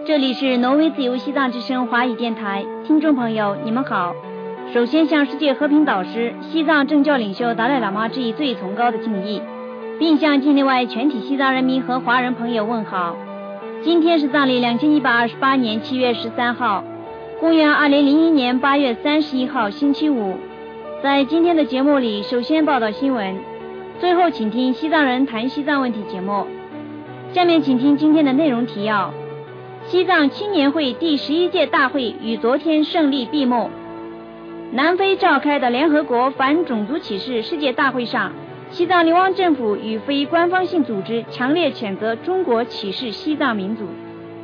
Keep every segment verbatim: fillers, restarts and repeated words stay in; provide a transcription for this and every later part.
这里是挪威自由西藏之声华语电台，听众朋友你们好。首先向世界和平导师、西藏政教领袖达赖喇嘛致以最崇高的敬意，并向境内外全体西藏人民和华人朋友问好。今天是藏历两千一百二十八年七月十三号，公元二零零一年八月三十一号星期五。在今天的节目里，首先报道新闻，最后请听西藏人谈西藏问题节目。下面请听今天的内容提要。西藏青年会第十一届大会于昨天胜利闭幕。南非召开的联合国反种族歧视世界大会上，西藏流亡政府与非官方性组织强烈谴责中国歧视西藏民族。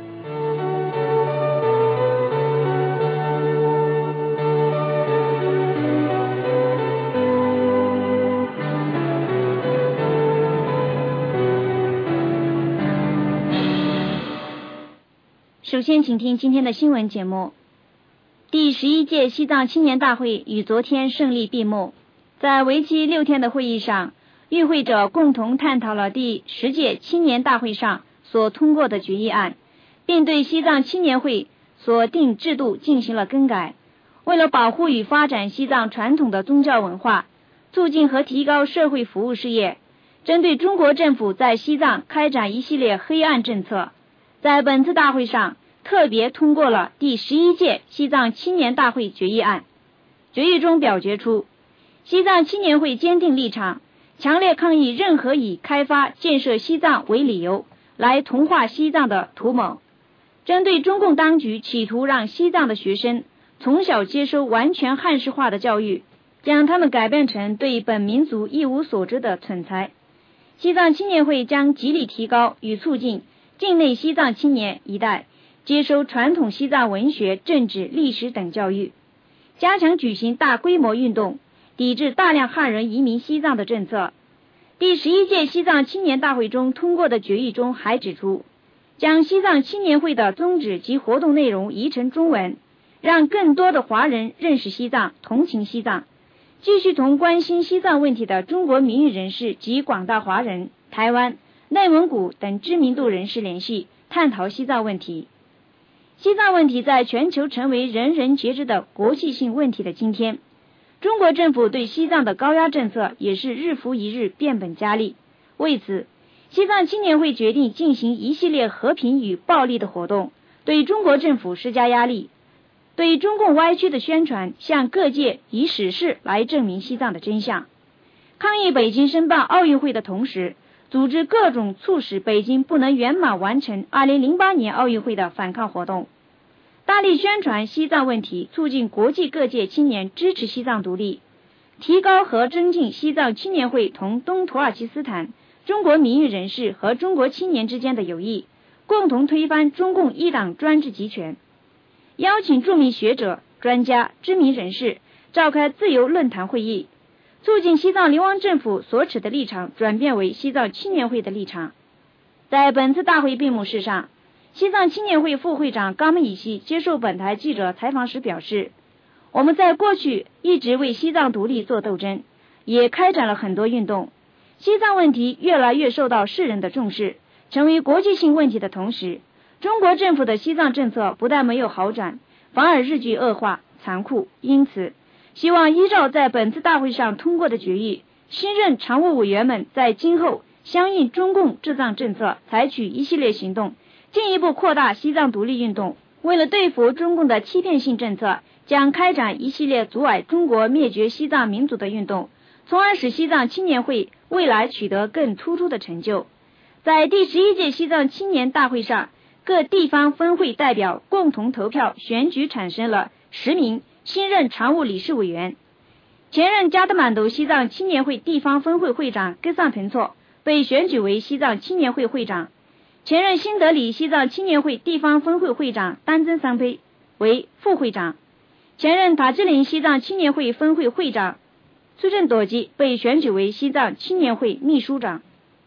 首先请听今天的新闻节目。第十一届西藏青年大会于昨天胜利闭幕。在为期六天的会议上，与会者共同探讨了第十届青年大会上所通过的决议案，并对西藏青年会所定制度进行了更改。为了保护与发展西藏传统的宗教文化，促进和提高社会服务事业，针对中国政府在西藏开展一系列黑暗政策，在本次大会上特别通过了第十一届西藏青年大会决议案。决议中表决出，西藏青年会坚定立场，强烈抗议任何以开发建设西藏为理由来同化西藏的图谋。针对中共当局企图让西藏的学生从小接收完全汉式化的教育，将他们改变成对本民族一无所知的蠢材，西藏青年会将极力提高与促进境内西藏青年一代接收传统西藏文学、政治、历史等教育，加强举行大规模运动，抵制大量汉人移民西藏的政策。第十一届西藏青年大会中通过的决议中还指出，将西藏青年会的宗旨及活动内容译成中文，让更多的华人认识西藏、同情西藏，继续同关心西藏问题的中国民运人士及广大华人、台湾、内蒙古等知名度人士联系，探讨西藏问题。西藏问题在全球成为人人皆知的国际性问题的今天，中国政府对西藏的高压政策也是日复一日变本加厉。为此，西藏青年会决定进行一系列和平与暴力的活动，对中国政府施加压力，对中共歪曲的宣传向各界以史事来证明西藏的真相。抗议北京申办奥运会的同时，组织各种促使北京不能圆满完成二零零八年奥运会的反抗活动，大力宣传西藏问题，促进国际各界青年支持西藏独立，提高和增进西藏青年会同东土耳其斯坦中国民运人士和中国青年之间的友谊，共同推翻中共一党专制集权。邀请著名学者、专家、知名人士召开自由论坛会议，促进西藏流亡政府所持的立场转变为西藏青年会的立场。在本次大会闭幕式上，西藏青年会副会长冈木乙希接受本台记者采访时表示，我们在过去一直为西藏独立做斗争，也开展了很多运动。西藏问题越来越受到世人的重视，成为国际性问题的同时，中国政府的西藏政策不但没有好转，反而日趋恶化、残酷。因此，希望依照在本次大会上通过的决议，新任常务委员们在今后相应中共治藏政策采取一系列行动，进一步扩大西藏独立运动。为了对付中共的欺骗性政策，将开展一系列阻碍中国灭绝西藏民族的运动，从而使西藏青年会未来取得更突出的成就。在第十一届西藏青年大会上，各地方分会代表共同投票选举产生了十名新任常务理事委员。前任加德满都西藏青年会地方分会会长格桑彭措被选举为西藏青年会会长，前任新德里西藏青年会地方分会会长丹增桑佩为副会长，前任塔吉林西藏青年会分会会长苏振朵吉被选举为西藏青年会秘书长。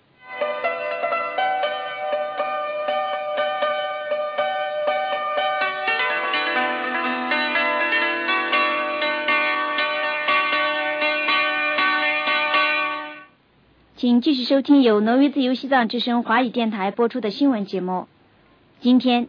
请继续收听由挪威自由西藏之声华语电台播出的新闻节目。今天，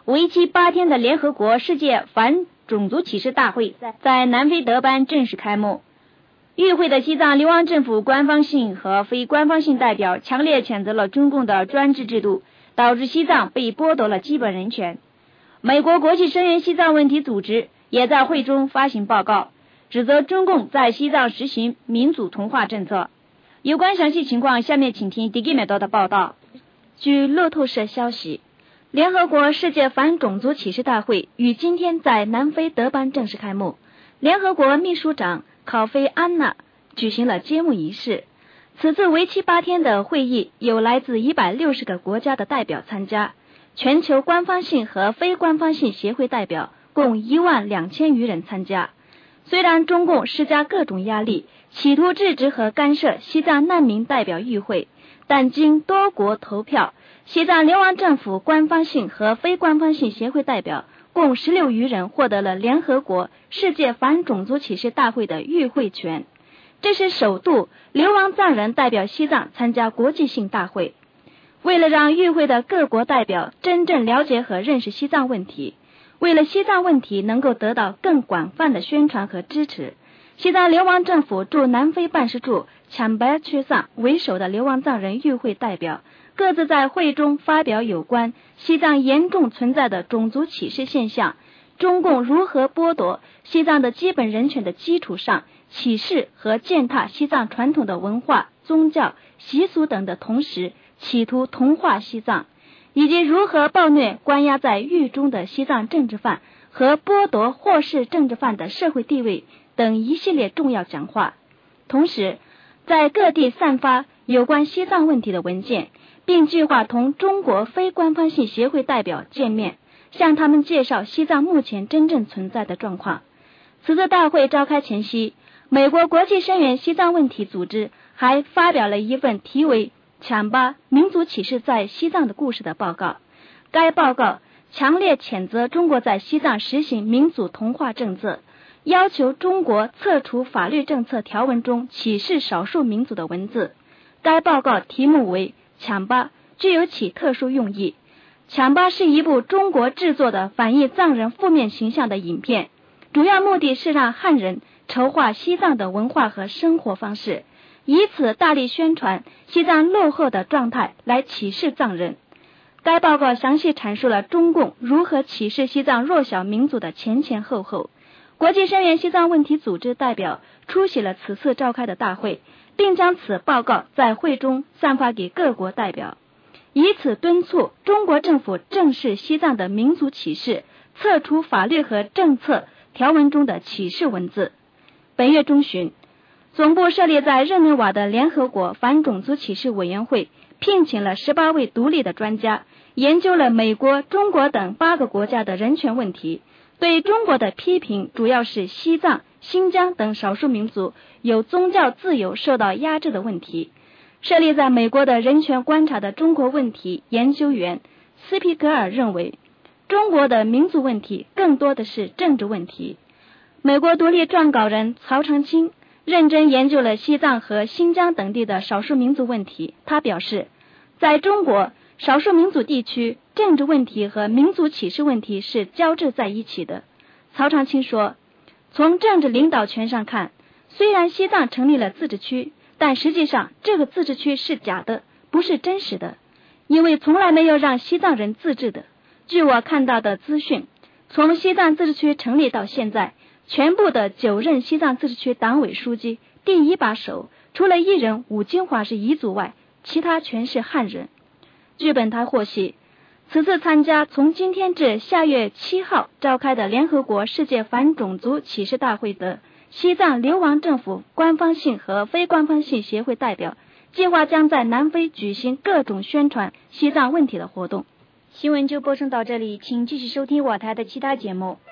为期八天的联合国世界反种族歧视大会在南非德班正式开幕。与会的西藏流亡政府官方性和非官方性代表强烈谴责了中共的专制制度，导致西藏被剥夺了基本人权。美国国际声援西藏问题组织也在会中发行报告，指责中共在西藏实行民族同化政策。有关详细情况，下面请听迪基美多的报道。 据路透社消息，联合国世界反种族歧视大会于今天在南非德班正式开幕，联合国秘书长考菲安娜举行了揭幕仪式。此次为期八天的会议有来自一百六十个国家的代表参加，全球官方性和非官方性协会代表共一万两千余人参加。虽然中共施加各种压力，企图制止和干涉西藏难民代表与会，但经多国投票，西藏流亡政府官方性和非官方性协会代表共十六余人获得了联合国世界反种族歧视大会的与会权。这是首度流亡藏人代表西藏参加国际性大会。为了让与会的各国代表真正了解和认识西藏问题，为了西藏问题能够得到更广泛的宣传和支持，西藏流亡政府驻南非办事处强白区藏为首的流亡藏人与会代表各自在会中发表有关西藏严重存在的种族歧视现象，中共如何剥夺西藏的基本人权的基础上歧视和践踏西藏传统的文化、宗教、习俗等的同时，企图同化西藏，以及如何暴虐关押在狱中的西藏政治犯和剥夺获释政治犯的社会地位等一系列重要讲话。同时，在各地散发有关西藏问题的文件，并计划同中国非官方性协会代表见面，向他们介绍西藏目前真正存在的状况。此次大会召开前夕，美国国际声援西藏问题组织还发表了一份题为《强巴民族歧视在西藏的故事》的报告。该报告强烈谴责中国在西藏实行民族同化政策，要求中国撤除法律政策条文中歧视少数民族的文字。该报告题目为《强巴》，具有其特殊用意。《强巴》是一部中国制作的反映藏人负面形象的影片，主要目的是让汉人筹划西藏的文化和生活方式，以此大力宣传西藏落后的状态来歧视藏人。该报告详细阐述了中共如何歧视西藏弱小民族的前前后后。国际声援西藏问题组织代表出席了此次召开的大会，并将此报告在会中散发给各国代表，以此敦促中国政府正视西藏的民族歧视，撤除法律和政策条文中的歧视文字。本月中旬，总部设立在日内瓦的联合国反种族歧视委员会聘请了十八位独立的专家，研究了美国、中国等八个国家的人权问题。对中国的批评主要是西藏、新疆等少数民族有宗教自由受到压制的问题。设立在美国的人权观察的中国问题研究员斯皮格尔认为，中国的民族问题更多的是政治问题。美国独立撰稿人曹长青认真研究了西藏和新疆等地的少数民族问题。他表示，在中国少数民族地区，政治问题和民族歧视问题是交织在一起的。曹长青说，从政治领导权上看，虽然西藏成立了自治区，但实际上这个自治区是假的，不是真实的，因为从来没有让西藏人自治的。据我看到的资讯，从西藏自治区成立到现在，全部的九任西藏自治区党委书记第一把手，除了一人武金华是彝族外，其他全是汉人。据本台获悉，此次参加从今天至下月七号召开的联合国世界反种族歧视大会的西藏流亡政府官方性和非官方性协会代表，计划将在南非举行各种宣传西藏问题的活动。 新闻就播送到这里，请继续收听我台的其他节目。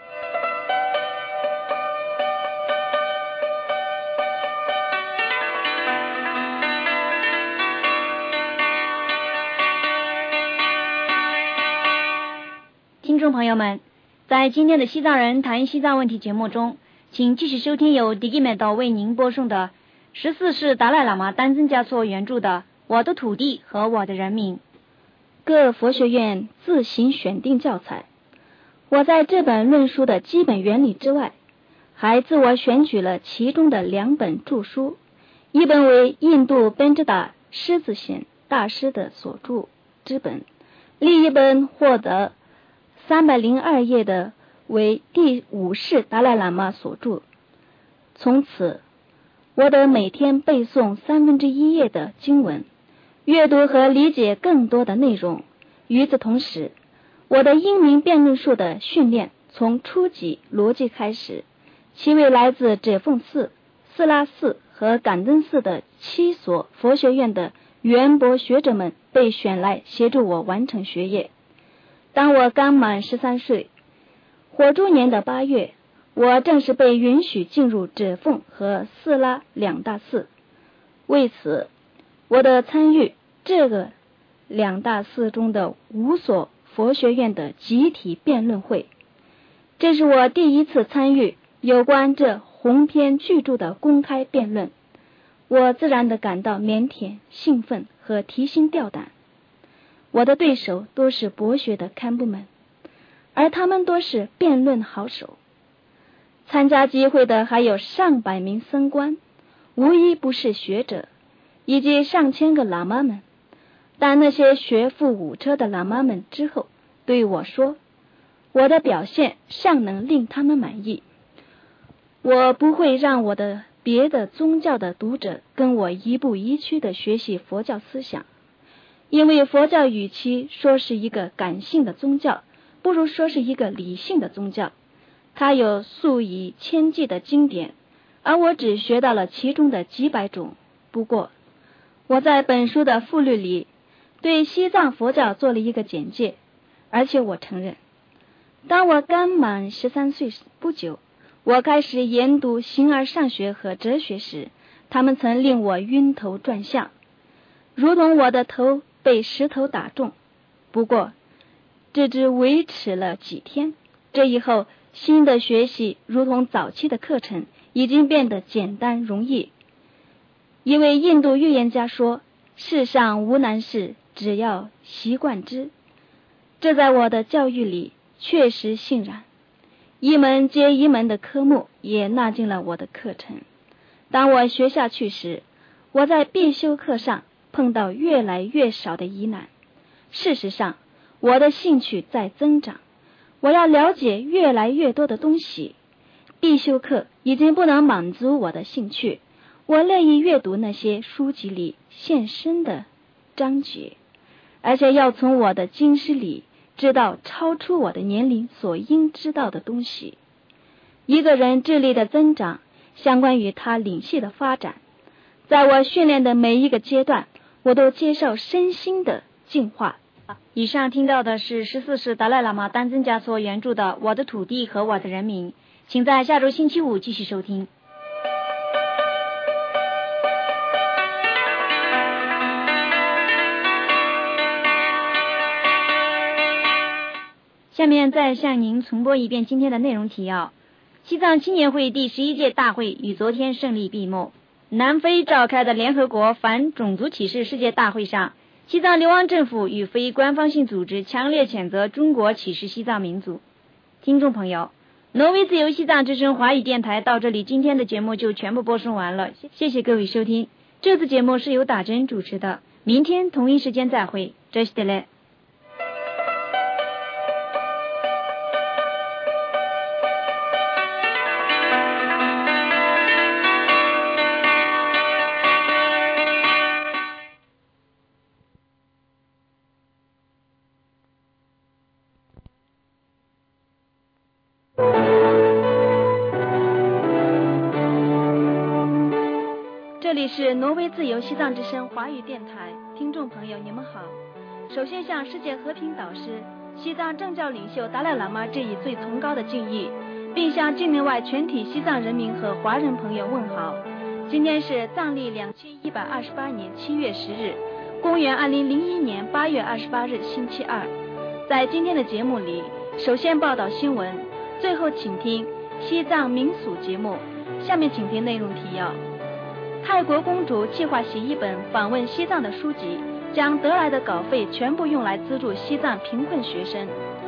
听众朋友们，在今天的西藏人谈西藏问题节目中，请继续收听由迪基美道为您播送的十四世达赖喇嘛丹增嘉措原著的《我的土地和我的人民》。 各佛学院自行选定教材， 我在这本论书的基本原理之外，还自我选取了其中的两本著书，一本为印度奔支达狮子显大师的所著之本，另一本获得三百零二页的为第五世达赖喇嘛所著。从此我得每天背诵三分之一页的经文，阅读和理解更多的内容。与此同时，我的英明辩论术的训练从初级逻辑开始，其为来自者凤寺、斯拉寺和感登寺的七所佛学院的渊博学者们被选来协助我完成学业。当我刚满十三岁，火猪年的八月，我正式被允许进入者凤和斯拉两大寺。为此，我的参与这个两大寺中的五所佛学院的集体辩论会，这是我第一次参与有关这鸿篇巨著的公开辩论。我自然地感到腼腆、兴奋和提心吊胆。我的对手都是博学的堪布们，而他们都是辩论好手。参加集会的还有上百名僧官，无一不是学者，以及上千个喇嘛们。但那些学富五车的喇嘛们之后对我说，我的表现尚能令他们满意。我不会让我的别的宗教的读者跟我一步一趋地学习佛教思想，因为佛教与其说是一个感性的宗教，不如说是一个理性的宗教。它有数以千计的经典，而我只学到了其中的几百种。不过，我在本书的附录里对西藏佛教做了一个简介，而且我承认，当我刚满十三岁不久，我开始研读形而上学和哲学时，他们曾令我晕头转向，如同我的头被石头打中。不过，这只维持了几天。这以后，新的学习如同早期的课程，已经变得简单容易。一位印度预言家说，世上无难事，只要习惯之。这在我的教育里确实信然，一门接一门的科目也纳进了我的课程。当我学下去时，我在必修课上碰到越来越少的疑难。事实上，我的兴趣在增长，我要了解越来越多的东西。必修课已经不能满足我的兴趣，我乐意阅读那些书籍里现身的章节，而且要从我的经师里知道超出我的年龄所应知道的东西。一个人智力的增长相关于他领系的发展。在我训练的每一个阶段，我都接受身心的进化。 以上听到的是十四世达赖喇嘛丹增嘉措原著的《我的土地和我的人民》，请在下周星期五继续收听。下面再向您重播一遍今天的内容提要。西藏青年会第十一届大会于昨天胜利闭幕。南非召开的联合国反种族歧视世界大会上，西藏流亡政府与非官方性组织强烈谴责中国歧视西藏民族。听众朋友，挪威自由西藏之声华语电台到这里，今天的节目就全部播送完了，谢谢各位收听。这次节目是由打针主持的，明天同一时间再会，这是的嘞。 这里是挪威自由西藏之声华语电台，听众朋友你们好。首先向世界和平导师、西藏政教领袖达赖喇嘛致以最崇高的敬意，并向境内外全体西藏人民和华人朋友问好。今天是藏历两千一百二十八年七月十日，公元二零零一年八月二十八日星期二。在今天的节目里，首先报道新闻，最后请听西藏民俗节目。下面请听内容提要。泰国公主计划写一本访问西藏的书籍，将得来的稿费全部用来资助西藏贫困学生。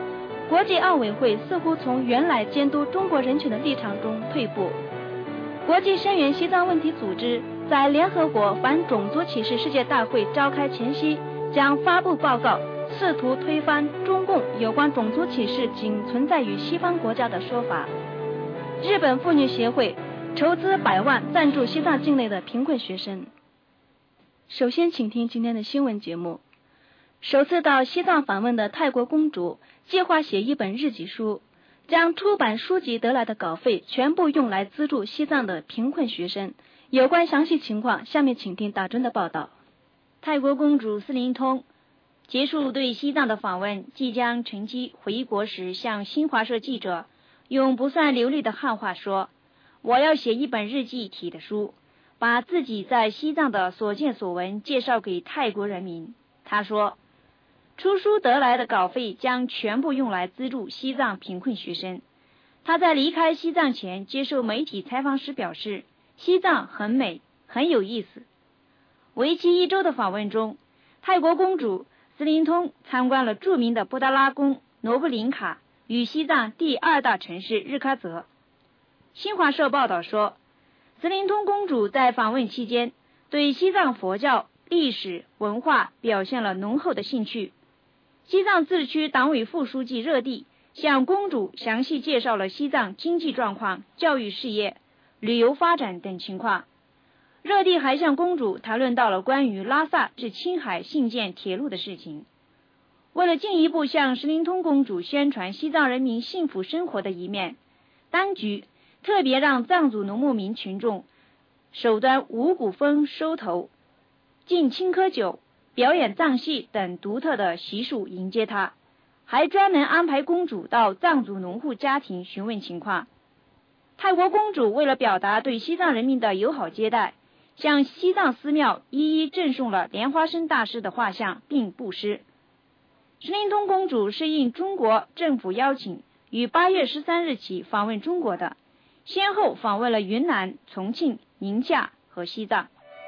国际奥委会似乎从原来监督中国人权的立场中退步。国际声援西藏问题组织在联合国反种族歧视世界大会召开前夕将发布报告，试图推翻中共有关种族歧视仅存在于西方国家的说法。日本妇女协会筹资百万赞助西藏境内的贫困学生。首先请听今天的新闻节目。首次到西藏访问的泰国公主计划写一本日记书，将出版书籍得来的稿费全部用来资助西藏的贫困学生。有关详细情况，下面请听大真的报道。 泰国公主斯林通结束对西藏的访问，即将乘机回国时，向新华社记者用不算流利的汉话说：“我要写一本日记体的书，把自己在西藏的所见所闻介绍给泰国人民。”他说，出书得来的稿费将全部用来资助西藏贫困学生。他在离开西藏前接受媒体采访时表示，西藏很美，很有意思。为期一周的访问中，泰国公主斯林通参观了著名的布达拉宫、罗布林卡与西藏第二大城市日喀则。新华社报道说，斯林通公主在访问期间对西藏佛教、历史、文化表现了浓厚的兴趣。西藏自治区党委副书记热地向公主详细介绍了西藏经济状况、教育事业、旅游发展等情况。热地还向公主谈论到了关于拉萨至青海兴建铁路的事情。为了进一步向斯林通公主宣传西藏人民幸福生活的一面，当局特别让藏族农牧民群众首端五谷丰收头、敬青稞酒、表演藏戏等独特的习俗迎接她，还专门安排公主到藏族农户家庭询问情况。泰国公主为了表达对西藏人民的友好接待，向西藏寺庙一一赠送了莲花生大师的画像并布施。斯林通公主是应中国政府邀请，于八月十三日起访问中国的，先后访问了云南、重庆、宁夏和西藏。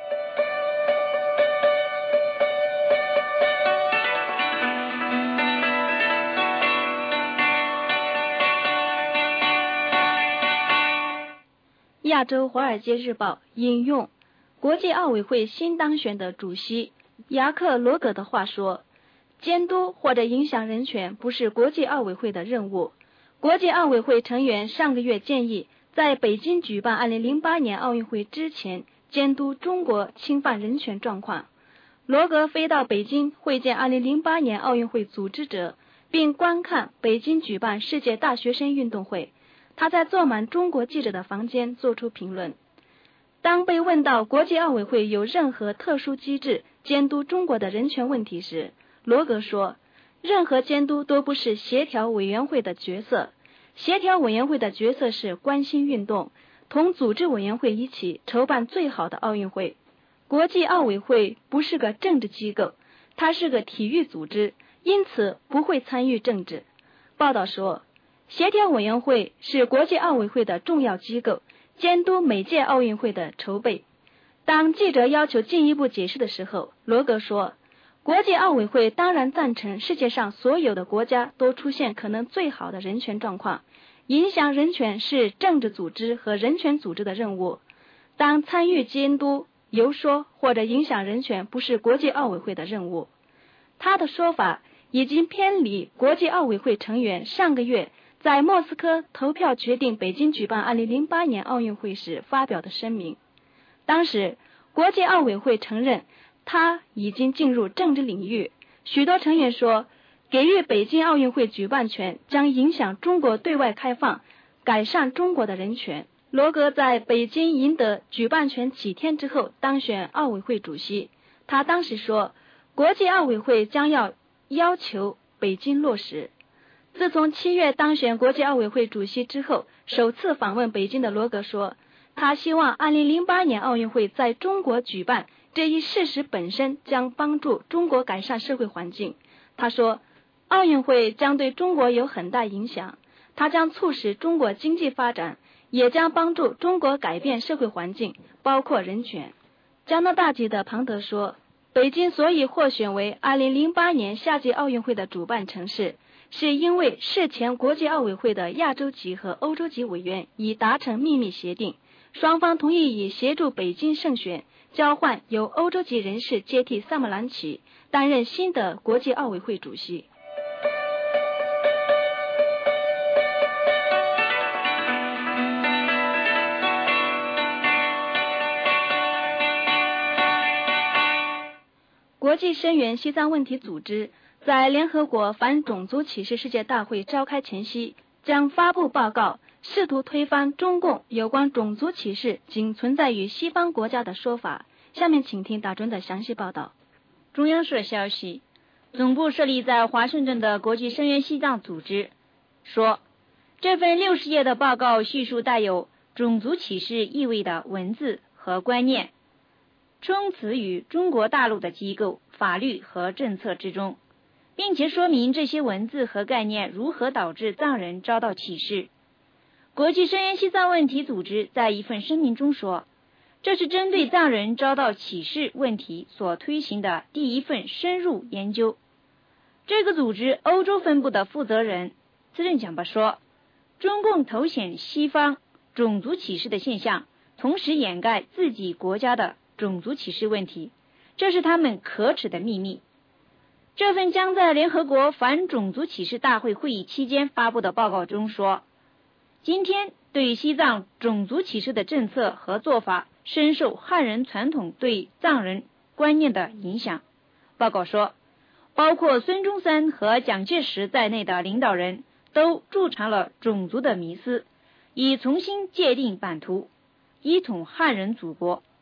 亚洲华尔街日报引用国际奥委会新当选的主席雅克罗格的话说，监督或者影响人权不是国际奥委会的任务。国际奥委会成员上个月建议在北京举办二零零八年奥运会之前监督中国侵犯人权状况。罗格飞到北京会见二零零八年奥运会组织者，并观看北京举办世界大学生运动会。他在坐满中国记者的房间做出评论。当被问到国际奥委会有任何特殊机制监督中国的人权问题时，罗格说，任何监督都不是协调委员会的角色，协调委员会的角色是关心运动，同组织委员会一起筹办最好的奥运会。国际奥委会不是个政治机构，它是个体育组织，因此不会参与政治。报道说，协调委员会是国际奥委会的重要机构，监督每届奥运会的筹备。当记者要求进一步解释的时候，罗格说，国际奥委会当然赞成世界上所有的国家都出现可能最好的人权状况，影响人权是政治组织和人权组织的任务。当参与监督、游说或者影响人权不是国际奥委会的任务。他的说法已经偏离国际奥委会成员上个月在莫斯科投票决定北京举办二零零八年奥运会时发表的声明。当时国际奥委会承认他已经进入政治领域，许多成员说，给予北京奥运会举办权将影响中国对外开放，改善中国的人权。罗格在北京赢得举办权几天之后当选奥委会主席，他当时说，国际奥委会将要要求北京落实。自从七月当选国际奥委会主席之后，首次访问北京的罗格说，他希望二零零八年奥运会在中国举办，这一事实本身将帮助中国改善社会环境。他说，奥运会将对中国有很大影响，它将促使中国经济发展，也将帮助中国改变社会环境，包括人权。加拿大籍的庞德说，北京所以获选为二零零八年夏季奥运会的主办城市， 是因为事前国际奥委会的亚洲籍和欧洲籍委员已达成秘密协定，双方同意以协助北京胜选交换由欧洲籍人士接替萨莫兰奇担任新的国际奥委会主席。国际声援西藏问题组织在联合国反种族歧视世界大会召开前夕将发布报告，试图推翻中共有关种族歧视仅存在于西方国家的说法。下面请听大专的详细报道。 中央社消息，总部设立在华盛顿的国际声援西藏组织说，这份六十页的报告叙述带有种族歧视意味的文字和观念，充词于中国大陆的机构、法律和政策之中，并且说明这些文字和概念如何导致藏人遭到歧视。国际声援西藏问题组织在一份声明中说，这是针对藏人遭到歧视问题所推行的第一份深入研究。这个组织欧洲分部的负责人兹任讲吧说，中共凸显西方种族歧视的现象，同时掩盖自己国家的种族歧视问题，这是他们可耻的秘密。这份将在联合国反种族歧视大会会议期间发布的报告中说，今天对西藏种族歧视的政策和做法深受汉人传统对藏人观念的影响。报告说，包括孙中山和蒋介石在内的领导人都助长了种族的迷思，以重新界定版图，一统汉人祖国。